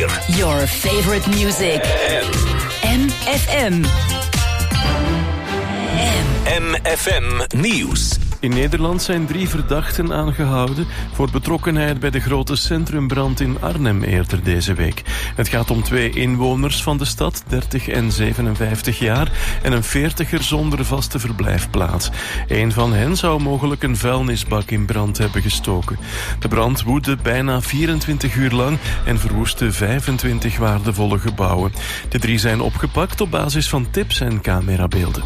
weer. Your favorite music. MFM. MFM Nieuws. In Nederland zijn 3 verdachten aangehouden voor betrokkenheid bij de grote centrumbrand in Arnhem eerder deze week. Het gaat om 2 inwoners van de stad, 30 en 57 jaar, en een 40er zonder vaste verblijfplaats. Een van hen zou mogelijk een vuilnisbak in brand hebben gestoken. De brand woedde bijna 24 uur lang en verwoestte 25 waardevolle gebouwen. De 3 zijn opgepakt op basis van tips en camerabeelden.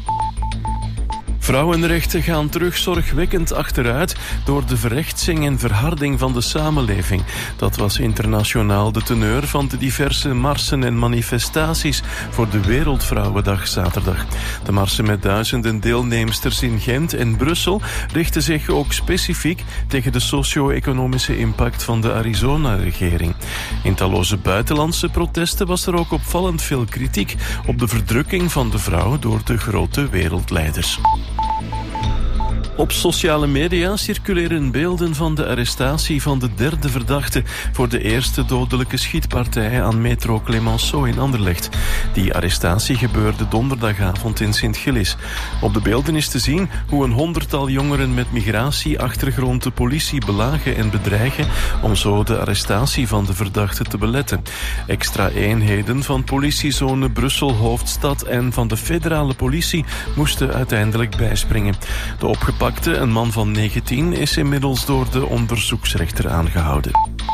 Vrouwenrechten gaan terug zorgwekkend achteruit door de verrechtsing en verharding van de samenleving. Dat was internationaal de teneur van de diverse marsen en manifestaties voor de Wereldvrouwendag zaterdag. De marsen met duizenden deelnemsters in Gent en Brussel richten zich ook specifiek tegen de socio-economische impact van de Arizona-regering. In talloze buitenlandse protesten was er ook opvallend veel kritiek op de verdrukking van de vrouw door de grote wereldleiders. Op sociale media circuleren beelden van de arrestatie van de 3e verdachte voor de eerste dodelijke schietpartij aan metro Clemenceau in Anderlecht. Die arrestatie gebeurde donderdagavond in Sint-Gillis. Op de beelden is te zien hoe een 100-tal jongeren met migratieachtergrond de politie belagen en bedreigen om zo de arrestatie van de verdachte te beletten. Extra eenheden van politiezone Brussel-Hoofdstad en van de federale politie moesten uiteindelijk bijspringen. De opgepakte, een man van 19, is inmiddels door de onderzoeksrechter aangehouden.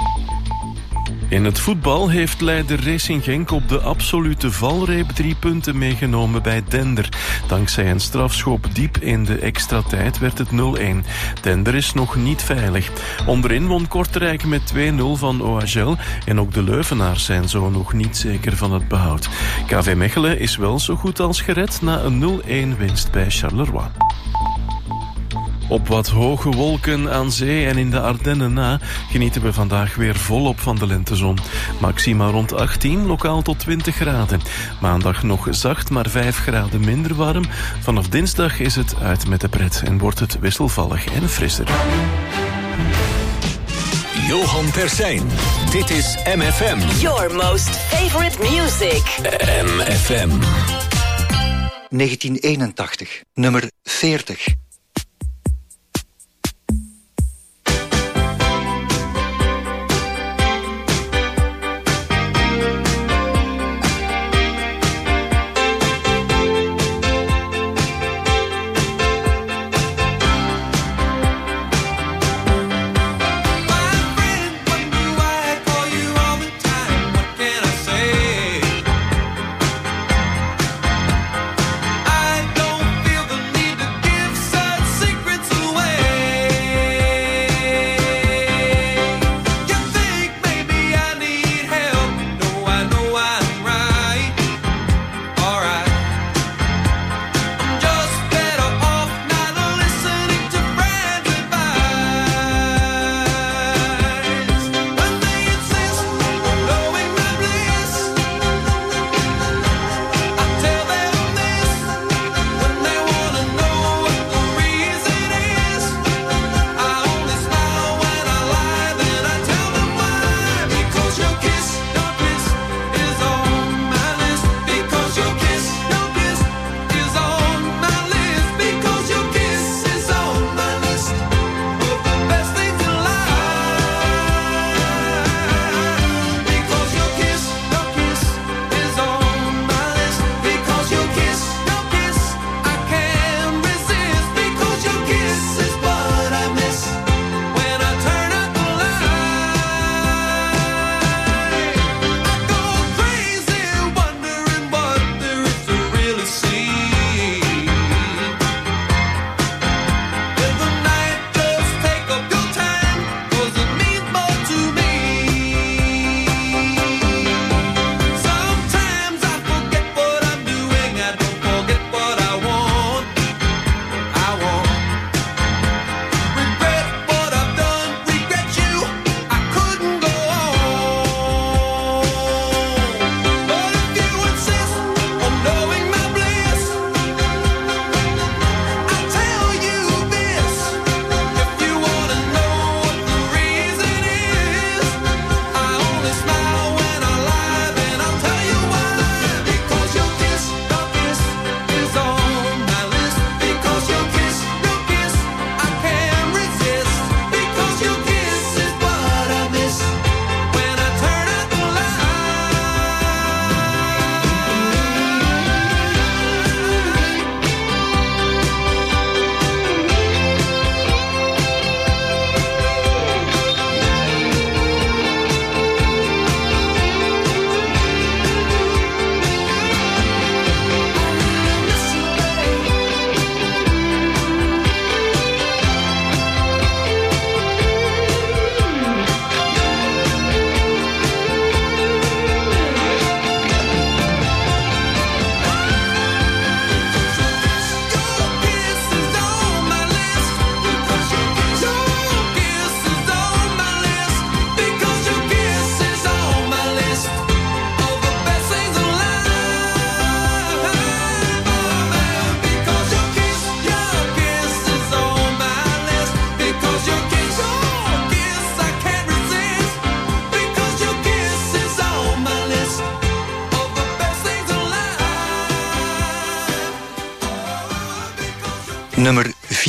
In het voetbal heeft leider Racing Genk op de absolute valreep 3 punten meegenomen bij Dender. Dankzij een strafschop diep in de extra tijd werd het 0-1. Dender is nog niet veilig. Onderin won Kortrijk met 2-0 van OHL en ook de Leuvenaars zijn zo nog niet zeker van het behoud. KV Mechelen is wel zo goed als gered na een 0-1 winst bij Charleroi. Op wat hoge wolken aan zee en in de Ardennen na genieten we vandaag weer volop van de lentezon. Maxima rond 18, lokaal tot 20 graden. Maandag nog zacht, maar 5 graden minder warm. Vanaf dinsdag is het uit met de pret en wordt het wisselvallig en frisser. Johan Persijn. Dit is MFM. Your most favorite music. MFM. 1981, nummer 40. I don't feel the need to give some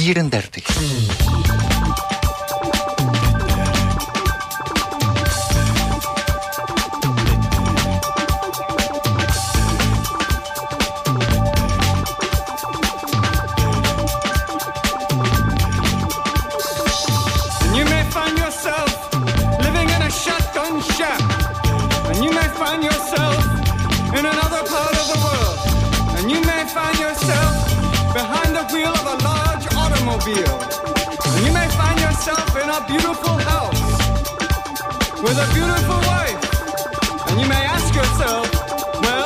34. And you may find yourself in a beautiful house with a beautiful wife. And you may ask yourself, well,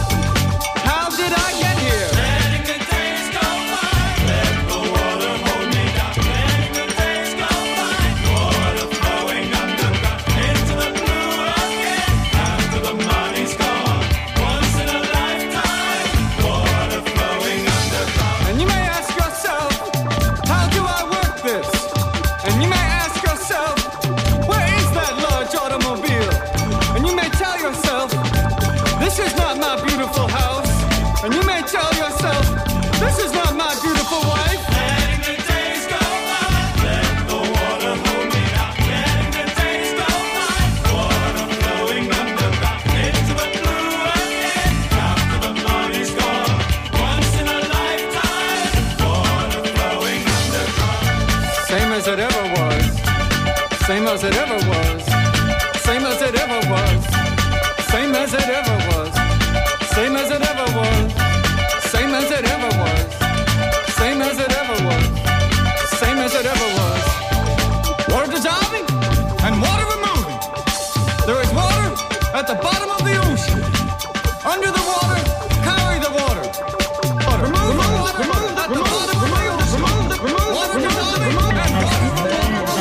how did I get here? Letting the days go by, let the water hold me down. Letting the days go by, water flowing underground into the blue again. After the money's gone, once in a lifetime, water flowing underground. And you may ask yourself, how do I work this? And you may ask yourself, where is that large automobile? And you may tell yourself, this is not my beautiful house. And you may tell yourself, this is not my beautiful wife. Letting the days go by, let the water hold me down. Letting the days go by, water flowing underground into the blue again. After the money's gone, once in a lifetime, water flowing underground. Same as it ever was. Same as it ever was. Same as it ever was. Same as it ever was. Same as it ever was. Same as it ever was. Same as it ever was. Same as it ever was. Water dissolving and water removing. There is water at the bottom of the ocean. Under the water, carry the water. Remove the water at the bottom of the ocean. Water dissolving and water removing.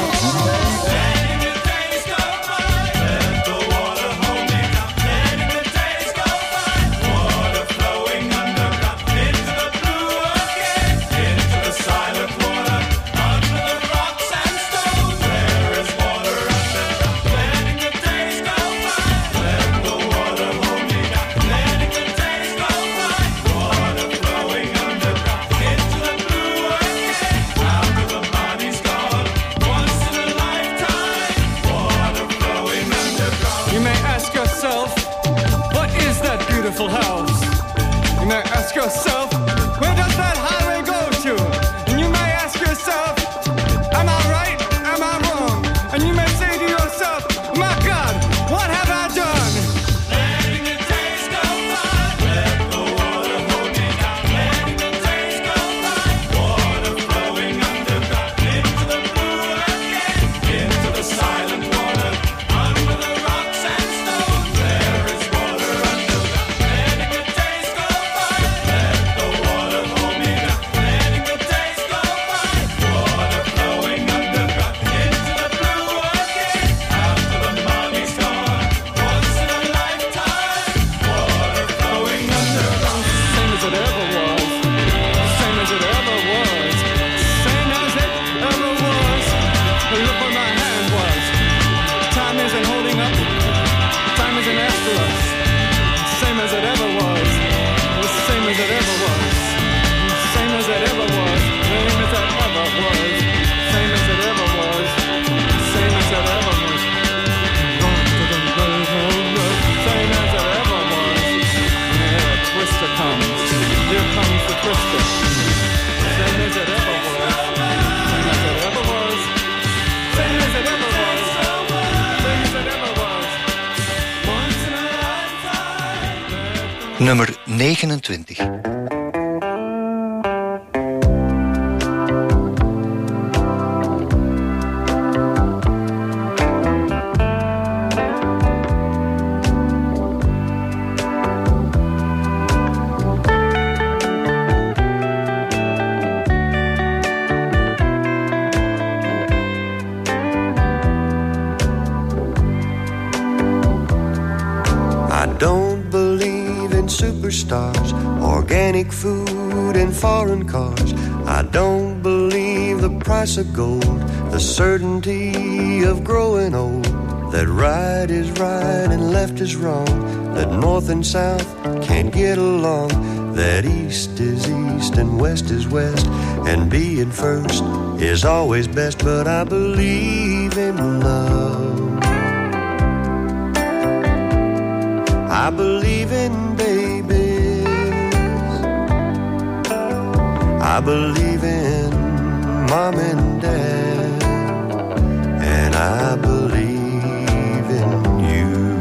Letting the days go by, let the water hold me down. Letting the days go by, water flowing underground into the blue again, into the silent water, under the rocks and stones. There is water underground. Letting the days go by, let the water hold me down. Letting the days go by, water flowing underground into the blue again. After the money's gone, once in a lifetime, water flowing underground. You may ask yourself, what is that beautiful house? You may ask yourself, where does that highway go to? And you may ask yourself, am I right? Am I wrong? And you may say to yourself, my God, what have I done? Letting the days go by, let the water hold me down. Letting the days go by, water flowing underground into the blue again, into the silent water, under the rocks and stones. There is water underground. Letting the days go by, let the water hold me down. Letting the days go by, water flowing underground into the blue again. After the money's gone, once in a lifetime, water flowing underground. Same as it ever was. Same as it ever was. Same as it ever was. Look where my hand was. Time isn't holding up. Time isn't after us. Same as it ever was. Same as it ever was. Same as it ever was. Same as it ever was. Same as it ever was. Same as it ever was. Same as it ever was. And here a twister comes. Here comes the twister. Same as it ever was. Same as it ever was. Same as it ever was. Same as it ever was. Once in a lifetime. Nummer 29. I don't believe in superstars, organic food and foreign cars. I don't believe the price of gold, the certainty of growing old, that right is right and left is wrong, that north and south can't get along, that east is east and west is west, and being first is always best, but I believe in love. I believe in babies. I believe in mom and dad, and I believe in you.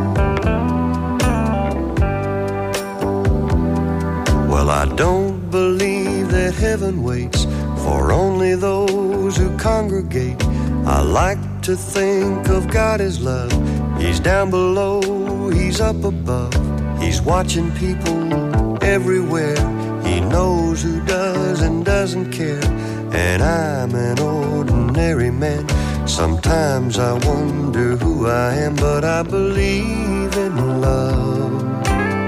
Well, I don't believe that heaven waits for only those who congregate. I like to think of God as love. He's down below, he's up above. He's watching people everywhere. He knows who does and doesn't care. And I'm an ordinary man. Sometimes I wonder who I am, but I believe in love.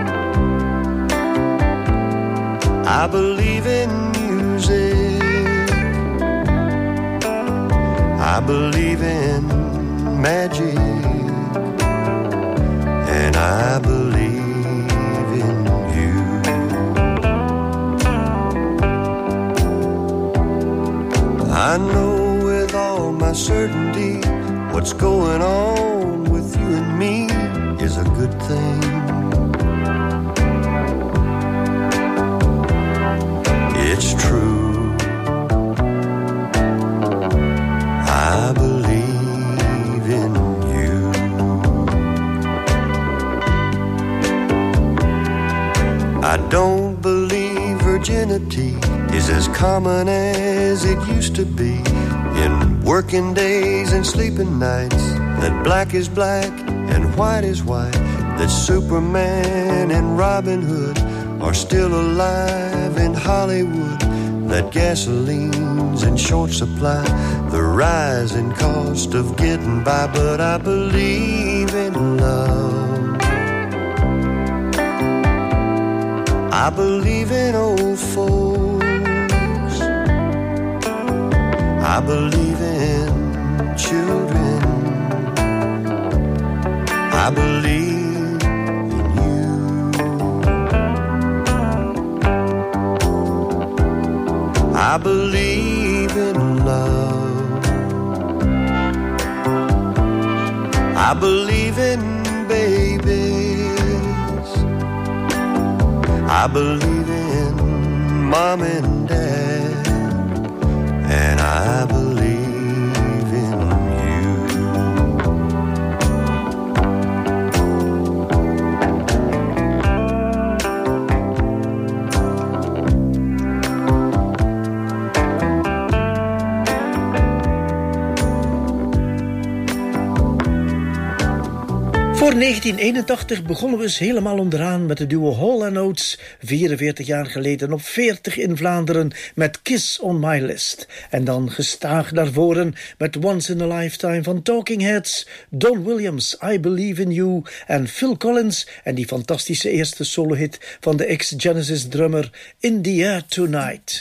I believe in music. I believe in magic. And I believe in you. I know with all my certainty what's going on with you and me is a good thing. It's true. I believe in you. I don't believe virginity is as common as it used to be. In working days and sleeping nights, that black is black and white is white, that Superman and Robin Hood are still alive in Hollywood, that gasoline's in short supply, the rising cost of getting by, but I believe in love. I believe in old folks. I believe in children. I believe in you. I believe in love. I believe in babies. I believe in mom and dad, and I believe in you. Voor 1981 begonnen we eens helemaal onderaan met de duo Hall & Oates, 44 jaar geleden op 40 in Vlaanderen met Kiss on My List. En dan gestaag daarvoor met Once in a Lifetime van Talking Heads, Don Williams, I Believe in You en Phil Collins en die fantastische eerste solohit van de ex-Genesis drummer In the Air Tonight.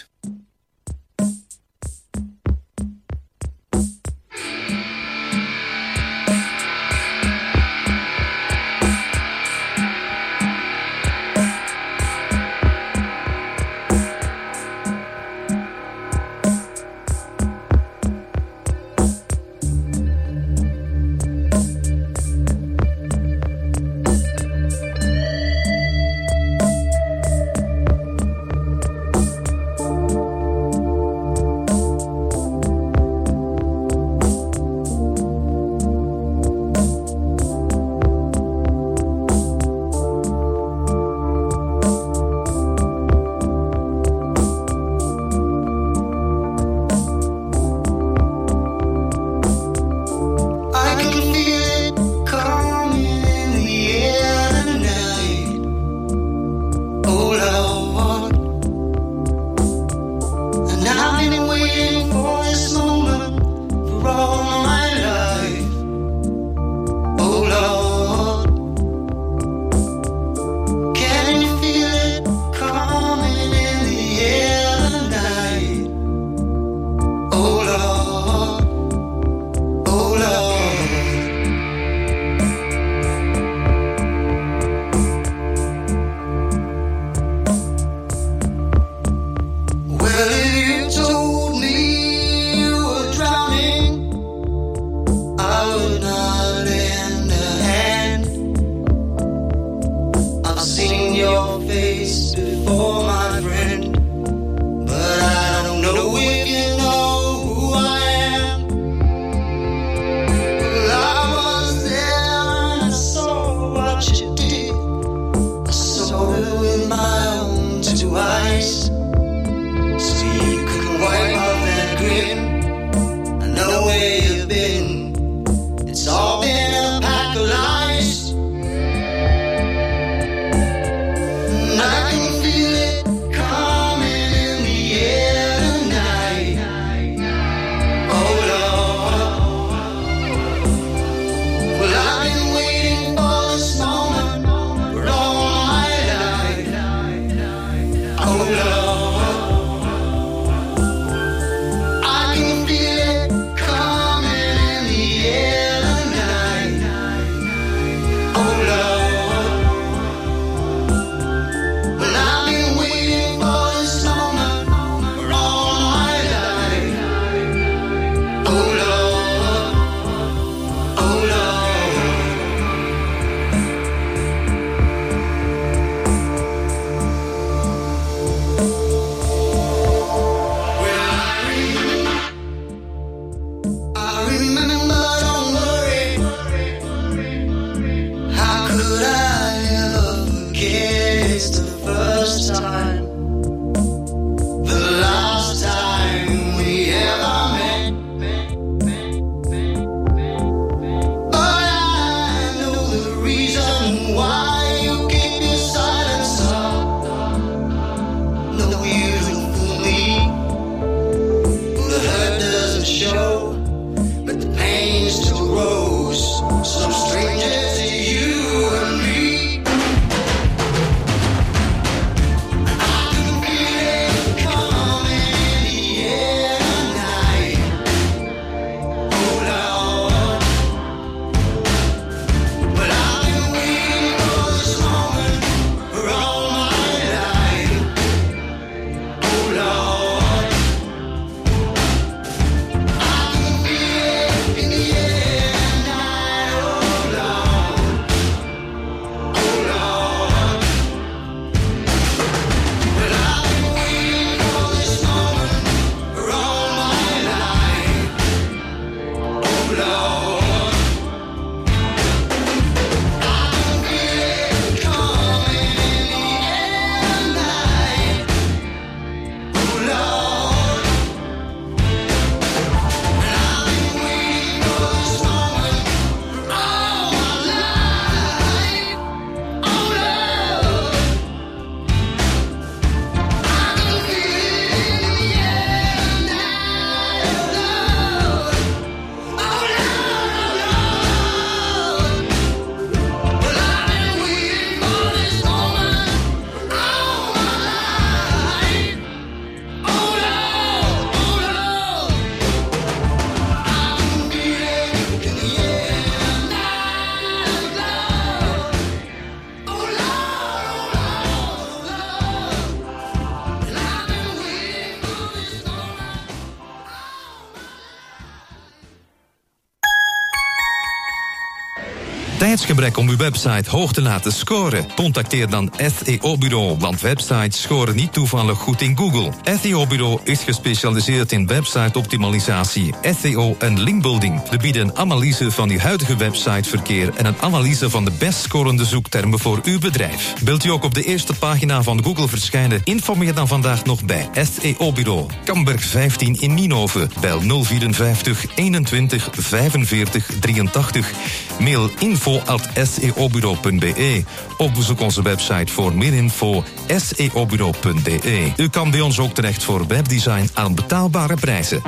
Tijdsgebrek om uw website hoog te laten scoren? Contacteer dan SEO-bureau, want websites scoren niet toevallig goed in Google. SEO-bureau is gespecialiseerd in website-optimalisatie, SEO en linkbuilding. We bieden een analyse van uw huidige websiteverkeer en een analyse van de best scorende zoektermen voor uw bedrijf. Wilt u ook op de eerste pagina van Google verschijnen? Informeer dan vandaag nog bij SEO-bureau. Kamberg 15 in Nienhoven. Bel 054 21 45 83. Mail info@seobureau.be of bezoek onze website voor meer info seobureau.be. U kan bij ons ook terecht voor webdesign aan betaalbare prijzen.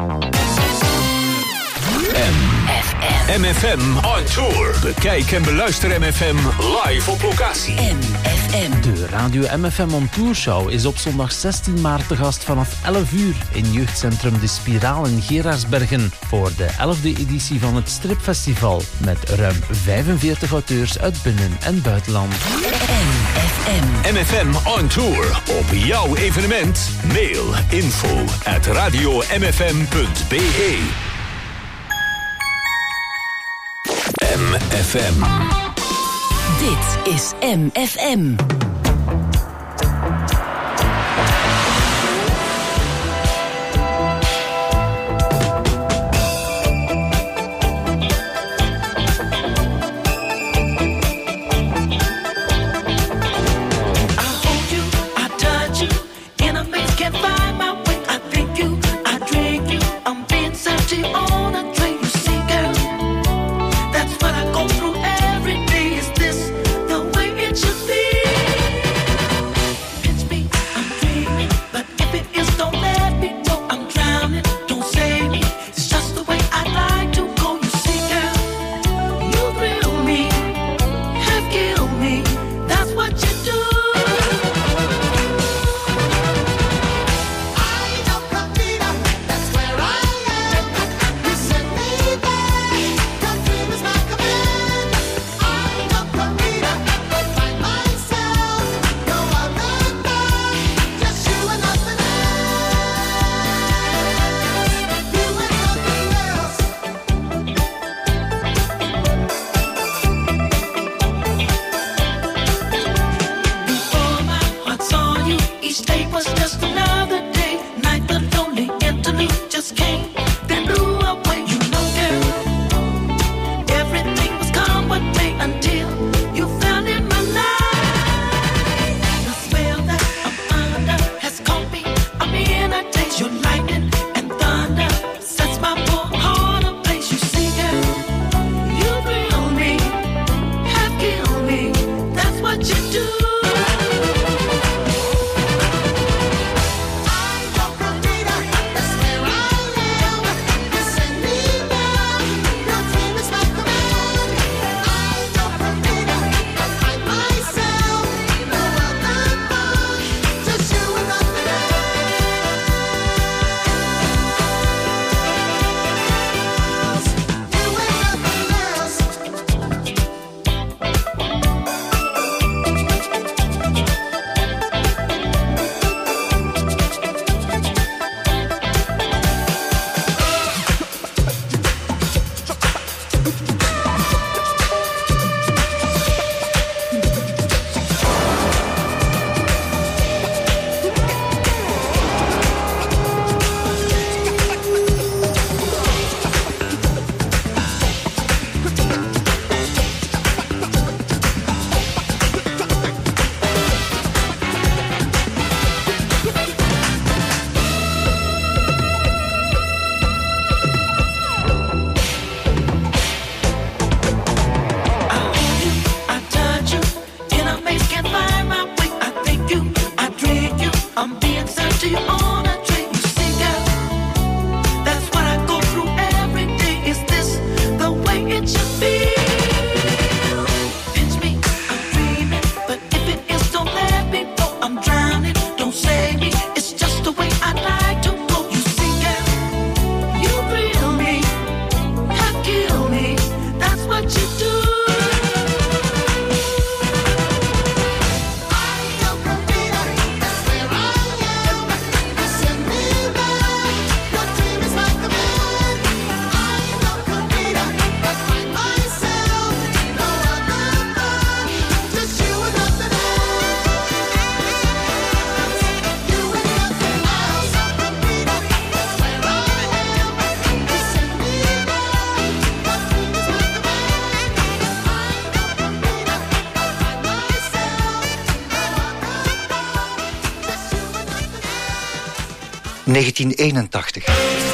MFM on tour. Bekijk en beluister MFM live op locatie. MFM. De Radio MFM on Tour Show is op zondag 16 maart te gast vanaf 11 uur in jeugdcentrum De Spiraal in Geraardsbergen voor de 11e editie van het Stripfestival met ruim 45 auteurs uit binnen- en buitenland. MFM on tour. Op jouw evenement. Mail info@radiomfm.be. MFM. Dit is MFM. That's what I go through every day. Is this the way it should be? 1981.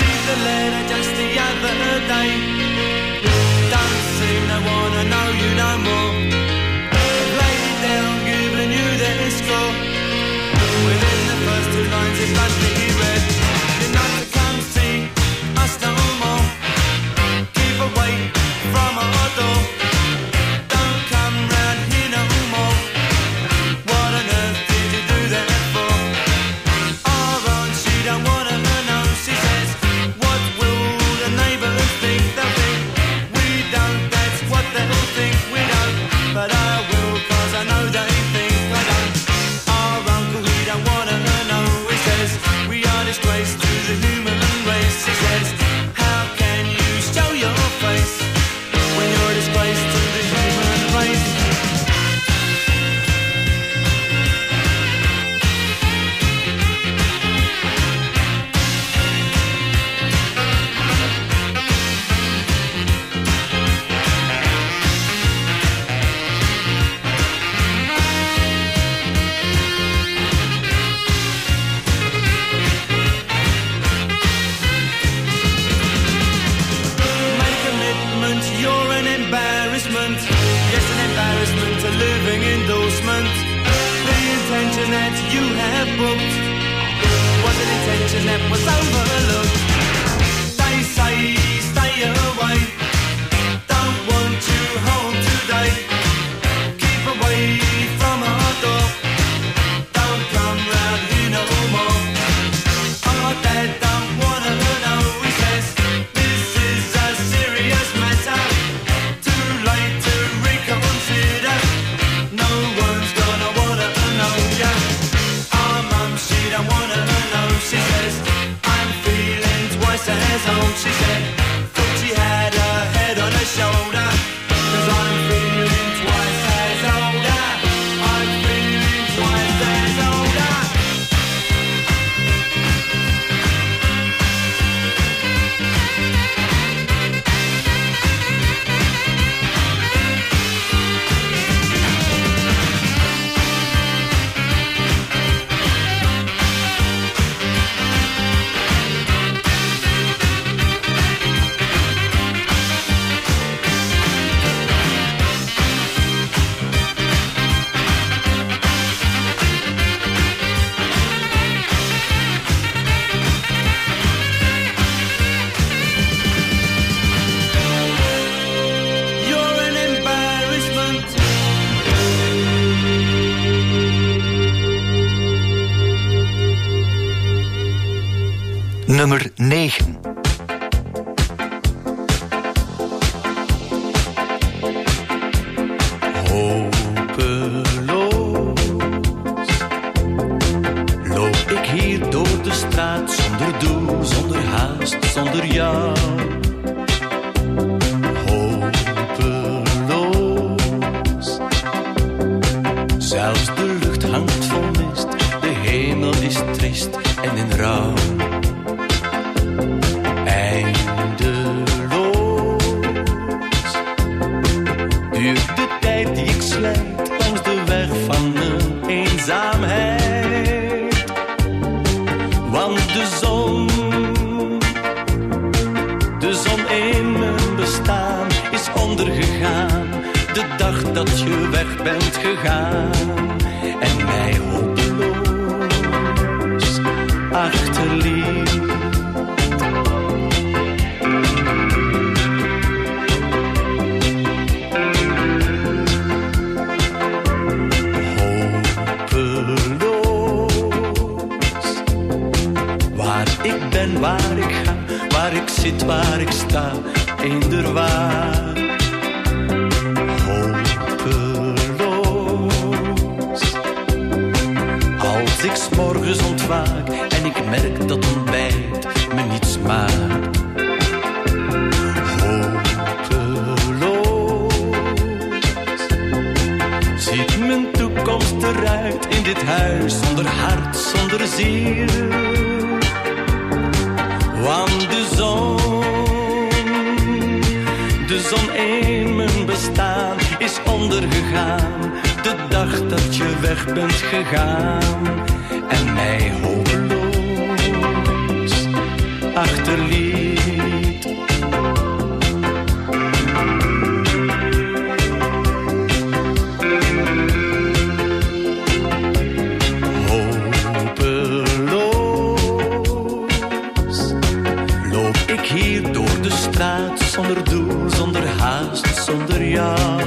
Nummer 9. Hopeloos loop ik hier door de straat zonder doel, zonder haast, zonder jou. Hopeloos, zelfs de lucht hangt vol mist, de hemel is triest en in rouw. Dat je weg bent gegaan en mij hopeloos achterliet. Hopeloos, waar ik ben, waar ik ga, waar ik zit, waar ik sta, eender waar. Als ik 's morgens ontwaak en ik merk dat ontbijt me niets maakt. Hopeloos ziet mijn toekomst eruit in dit huis zonder hart, zonder ziel. Want de zon in mijn bestaan is ondergegaan. De dag dat je weg bent gegaan en mij hopeloos achterliet. Hopeloos loop ik hier door de straat, zonder doel, zonder haast, zonder jou.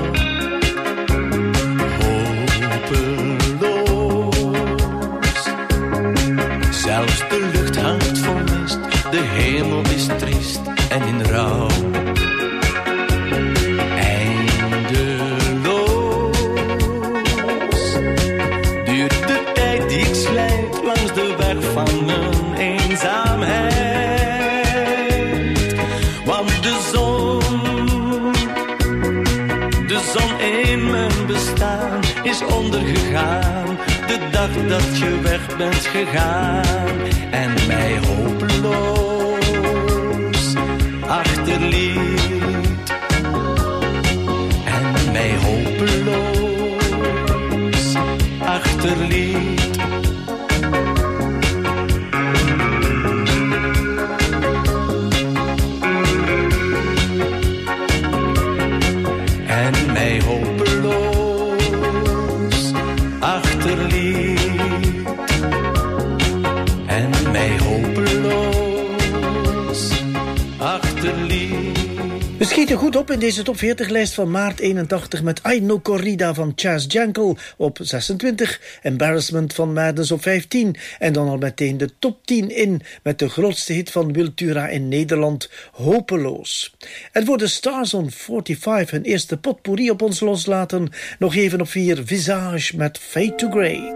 Zelfs de lucht hangt vol mist, de hemel is triest en in rouw. Eindeloos duurt de tijd die ik slijp langs de weg van mijn eenzaamheid. Want de zon in mijn bestaan is ondergegaan. De dag dat je weg bent gegaan en mij hopeloos achterliet. En mij hopeloos achterliet. En mij hopeloos achterliet. En mij hopeloos achterliet. We schieten goed op in deze top 40-lijst van maart 81 met I No Corrida van Chas Jankel op 26, Embarrassment van Madness op 15 en dan al meteen de top 10 in met de grootste hit van Wiltura in Nederland, Hopeloos. En voor de Stars on 45 hun eerste potpourri op ons loslaten, nog even op 4 Visage met Fade to Grey.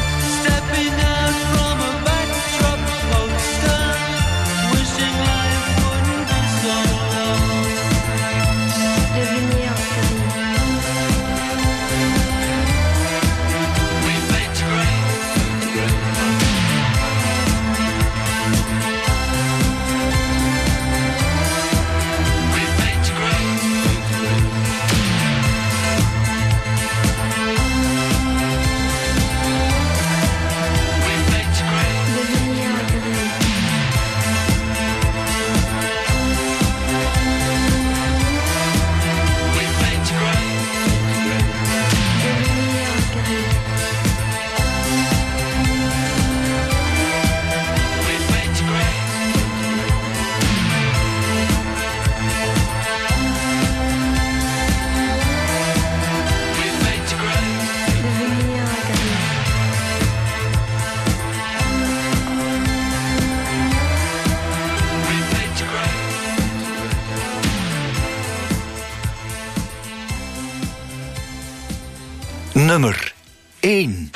Stepping out from a backdrop poster, wishing life Nummer 1.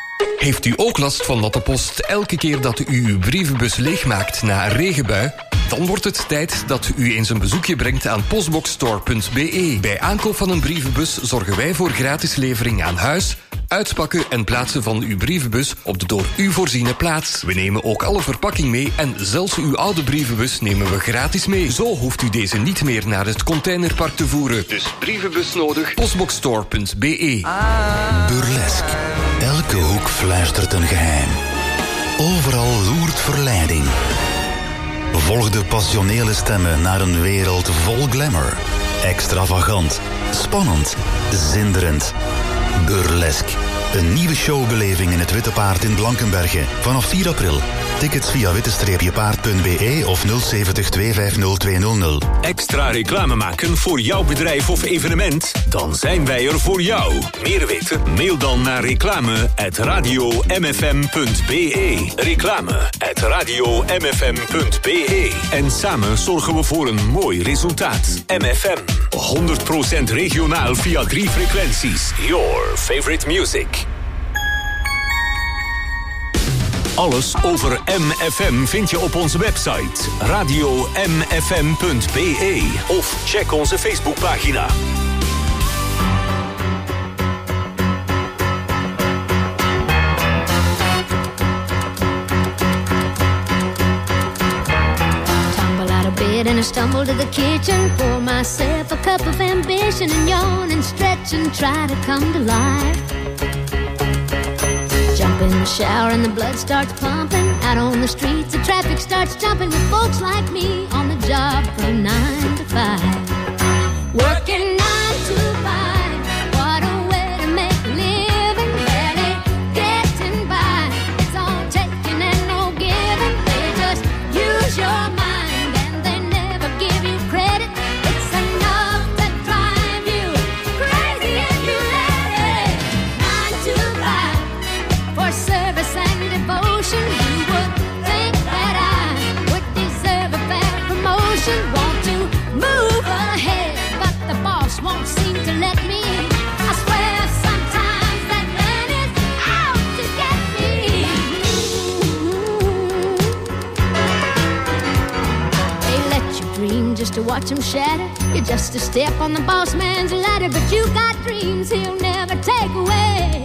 Heeft u ook last van natte post elke keer dat u uw brievenbus leegmaakt na een regenbui? Dan wordt het tijd dat u eens een bezoekje brengt aan postboxstore.be. Bij aankoop van een brievenbus zorgen wij voor gratis levering aan huis, uitpakken en plaatsen van uw brievenbus op de door u voorziene plaats. We nemen ook alle verpakking mee en zelfs uw oude brievenbus nemen we gratis mee. Zo hoeft u deze niet meer naar het containerpark te voeren. Dus brievenbus nodig, postboxstore.be. Burlesque. Elke hoek fluistert een geheim. Overal loert verleiding. Volg de passionele stemmen naar een wereld vol glamour. Extravagant, spannend, zinderend. Burlesque. Een nieuwe showbeleving in het Witte Paard in Blankenberge. Vanaf 4 april. Tickets via witte-paard.be of 070 250 200. Extra reclame maken voor jouw bedrijf of evenement? Dan zijn wij er voor jou. Meer weten? Mail dan naar reclame@radiomfm.be. Reclame@radiomfm.be. En samen zorgen we voor een mooi resultaat. MFM. 100% regionaal via 3 frequenties. Your favorite music. Alles over MFM vind je op onze website radiomfm.be of check onze Facebookpagina. Tumble out of bed and I stumble to the kitchen, pour myself a cup of ambition and yawn and stretch and try to come to life. Jump in the shower and the blood starts pumping. Out on the streets, the traffic starts jumping with folks like me on the job from 9 to 5. Working 9 to 5, what a way to make a living. Barely getting by, it's all taking and no giving. They just use your mind and they never give you credit. It's enough to drive you crazy if you let it. 9 to 5. For service and devotion, you would think that I would deserve a fair promotion. Want to move ahead, but the boss won't seem to let me. I swear sometimes that man is out to get me. They let you dream just to watch him shatter. You're just a step on the boss man's ladder, but you got dreams he'll never take away.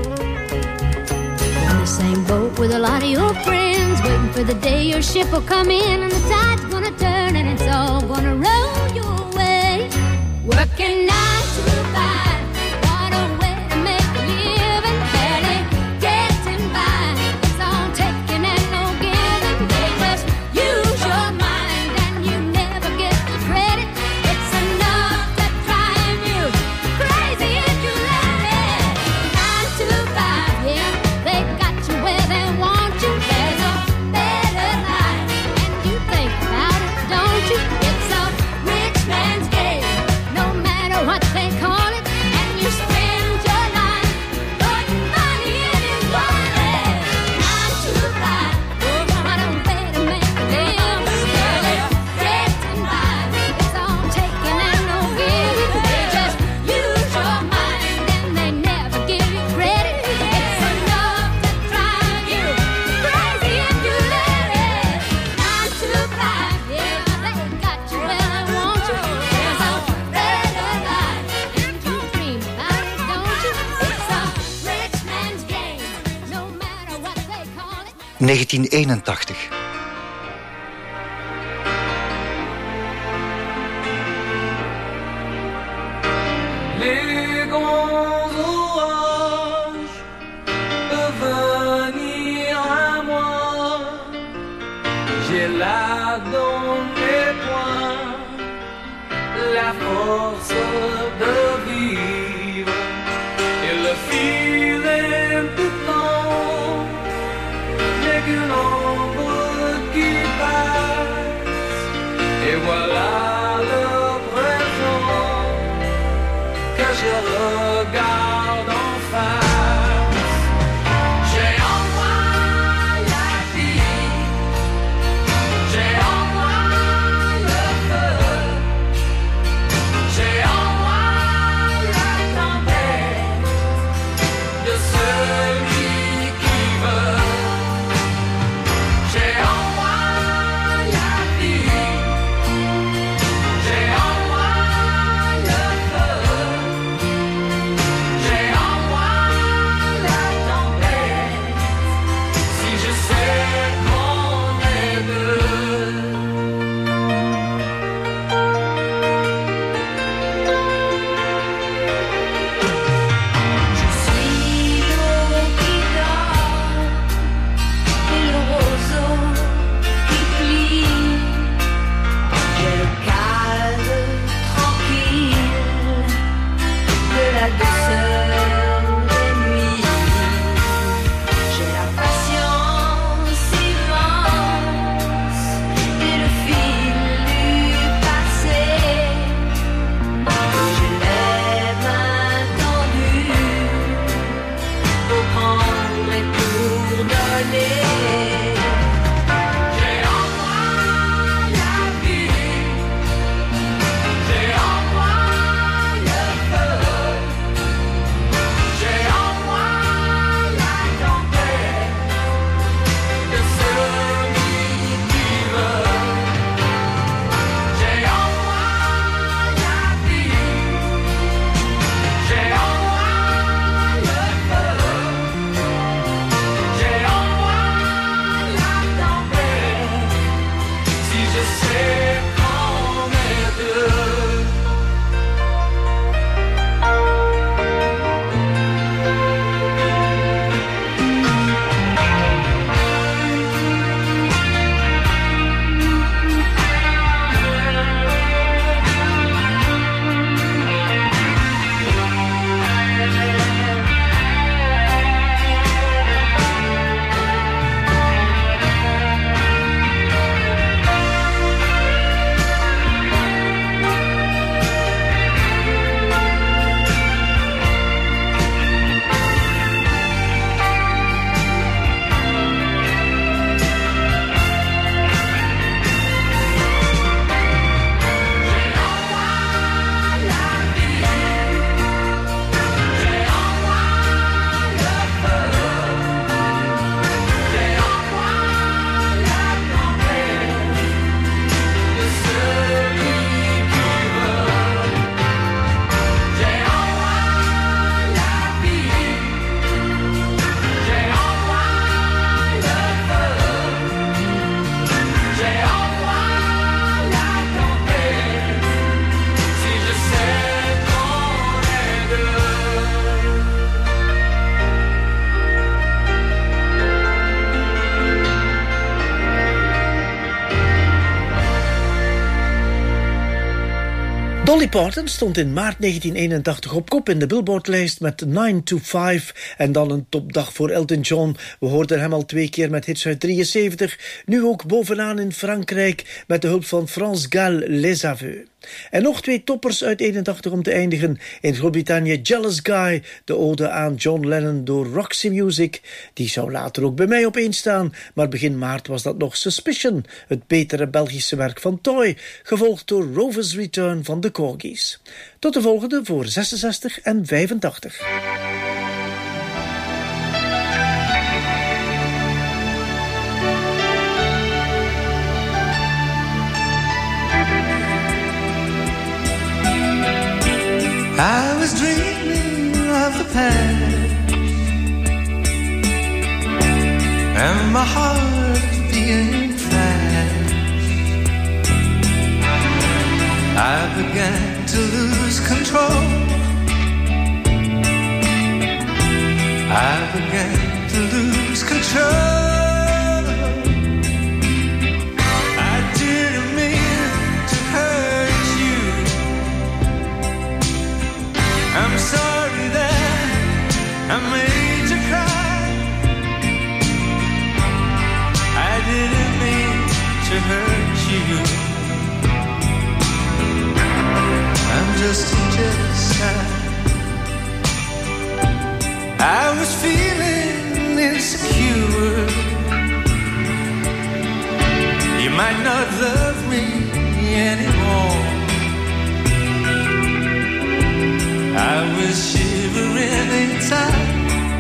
Same boat with a lot of your friends, waiting for the day your ship will come in and the tide's gonna turn and it's all gonna roll your way. Working 9 to 5, what a way to make a living. Barely getting by, it's all taking and no giving. They just use your mind and you never get the credit. It's enough to drive you crazy if you let it. 9 to 5, yeah, they got where they want you. There's a better life, and you think about it, don't you? It's a rich man's game, no matter what they call it. And you spend your life putting money in his wallet. 9 to 5, what a way to make a living. Barely getting by, it's all taking and no giving. They just use your mind and they never give you credit. It's enough to drive you crazy if you let it. 9 to 5, yeah, they got you where they want you. There's a better life, and you dream about it, don't you? It's a rich man's game, no matter what they call it. 1981. Les grands orages peuvent venir à moi. J'ai là dans mes poings la force de vivre et le fil est tout temps n'est qu'une ombre qui passe. Et voilà le présent que je regarde en face. J'ai en moi la vie, j'ai en moi le feu, j'ai en moi Dolly Parton stond in maart 1981 op kop in de Billboard-lijst met 9 to 5 en dan een topdag voor Elton John. We hoorden hem al 2 keer met hits uit 73, nu ook bovenaan in Frankrijk met de hulp van France Gall, Les Aveux. En nog 2 toppers uit 81 om te eindigen. In Groot-Brittannië Jealous Guy, de ode aan John Lennon door Roxy Music. Die zou later ook bij mij op 1 staan, maar begin maart was dat nog Suspicion, het betere Belgische werk van Toy, gevolgd door Rover's Return van de Corgis. Tot de volgende voor 66 en 85. I was dreaming of the past and my heart beating fast. I began to lose control. I began to lose control. I'm sorry that I made you cry. I didn't mean to hurt you. I'm just a jealous guy. I was feeling insecure. You might not love me anymore. I was shivering inside.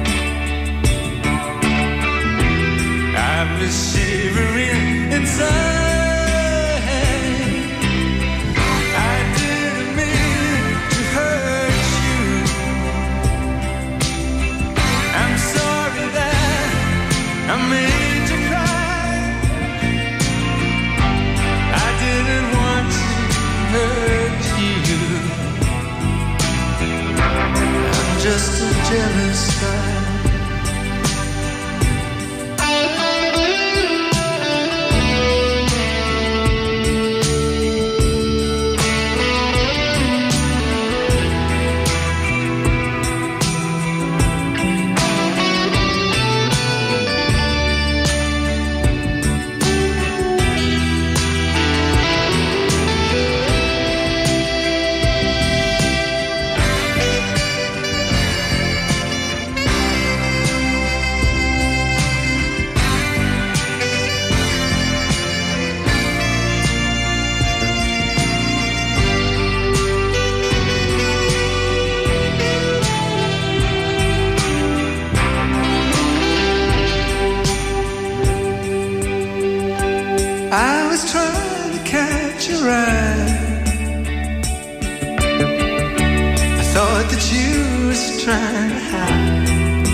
I was shivering inside. I didn't mean to hurt you. I'm sorry that I made you cry. I didn't want to hurt you. Just a jealous guy. I was trying to catch your eye. I thought that you was trying to hide.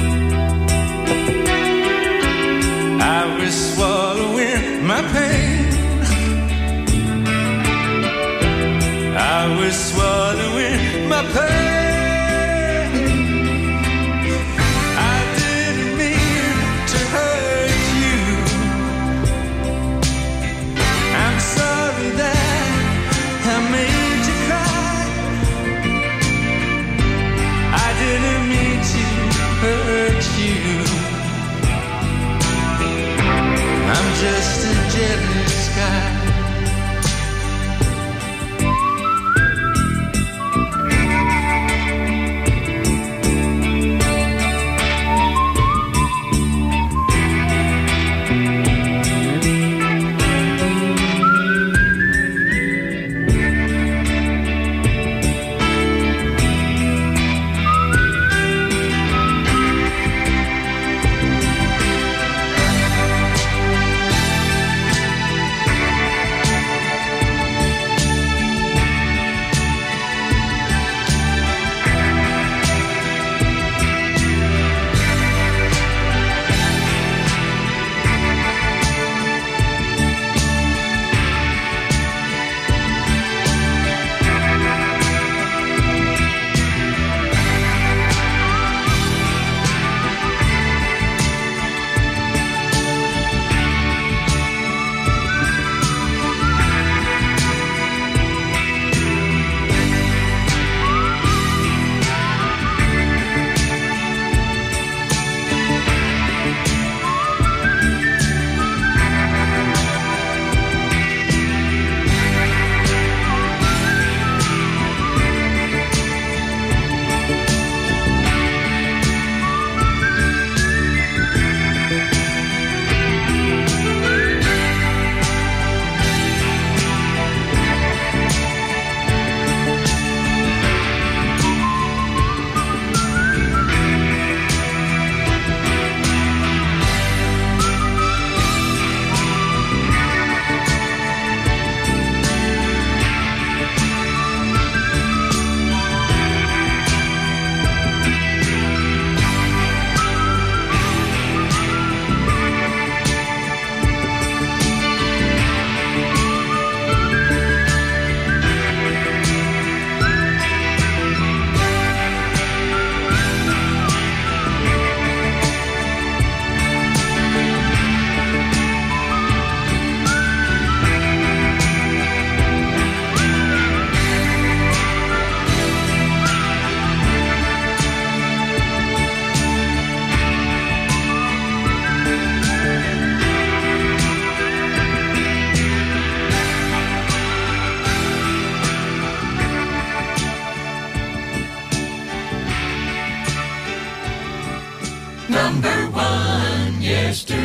I was swallowing my pain. I was swallowing my pain. I'm just a jealous guy.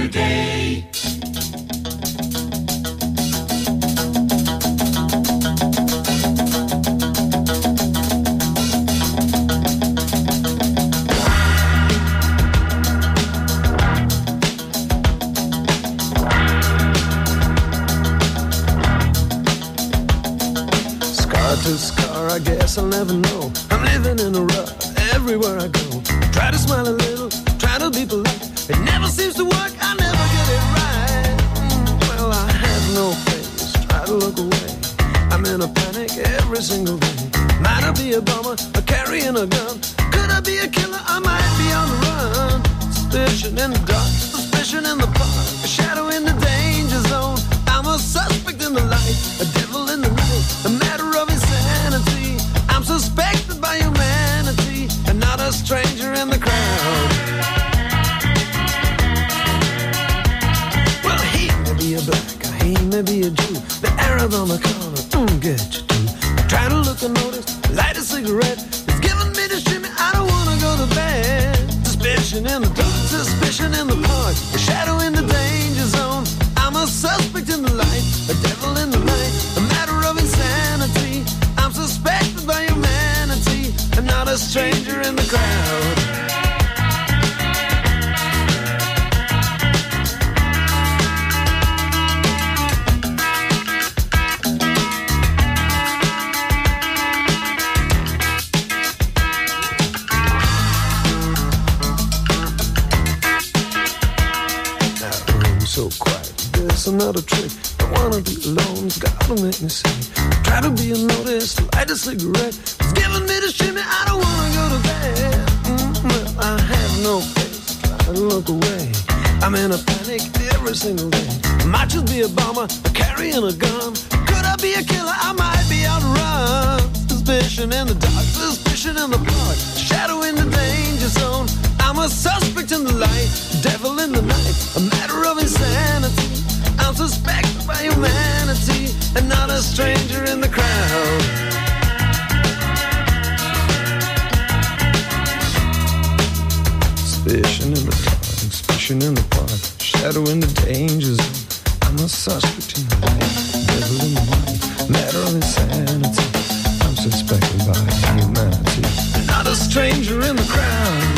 Saturday. To scar, I guess I'll never know. I'm living in a rut everywhere I go. Try to smile a little, try to be polite. It never seems to work, I never get it right. Well, I have no face, try to look away. I'm in a panic every single day. Might I be a bomber, or carrying a gun? Could I be a killer? I might be on the run. Suspicion in the dark, suspicion in the park, a shadow in the danger zone. I'm a suspect in the light, a devil in the night, a matter of insanity. I'm suspected by humanity, and not a stranger in the crowd. Well, he may be a black, he may be a Jew. The Arab on the corner, get you too. Try to look and notice, light a cigarette. It's giving me the shimmy, I don't wanna go to bed. Suspicion in the dark, suspicion in the park, a shadow in the danger zone. I'm a suspect in the light, a devil in the night, a matter of insanity. I'm suspected by humanity, and not a stranger in the crowd. That room's so quiet, there's another trick. Don't wanna be alone, it's gotta make me sick. Try to be unnoticed, light a cigarette. It's giving me the shimmy, I don't wanna go to bed. Well, I have no face, try to look away. I'm in a panic every single day. I might just be a bomber, carrying a gun. Could I be a killer? I might be on the run. Suspicion in the dark, suspicion in the park, shadow in the danger zone. I'm a suspect in the light, devil in the night, a matter of insanity. I'm suspected by humanity, and not a stranger in the crowd. Suspicion in the dark, suspicion in the park, shadow in the danger zone. I'm a suspect in the light, devil in the night, matter of insanity. I'm suspected by humanity, and not a stranger in the crowd.